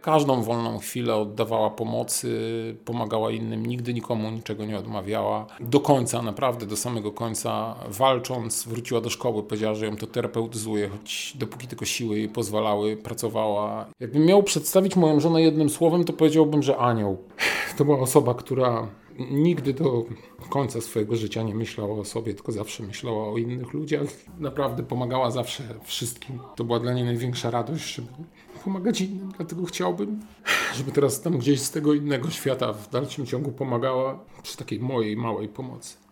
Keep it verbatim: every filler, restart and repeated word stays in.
każdą wolną chwilę oddawała pomocy, pomagała innym, nigdy nikomu niczego nie odmawiała. Do końca, naprawdę do samego końca, walcząc, wróciła do szkoły, powiedziała, że ją to terapeutyzuje, choć dopóki tylko siły jej pozwalały, pracowała. Jakbym miał przedstawić moją żonę jednym słowem, to powiedziałbym, że anioł. To była osoba, która nigdy do końca swojego życia nie myślała o sobie, tylko zawsze myślała o innych ludziach. Naprawdę pomagała zawsze wszystkim. To była dla niej największa radość, żeby pomagać innym. Dlatego chciałbym, żeby teraz tam gdzieś z tego innego świata w dalszym ciągu pomagała przy takiej mojej małej pomocy.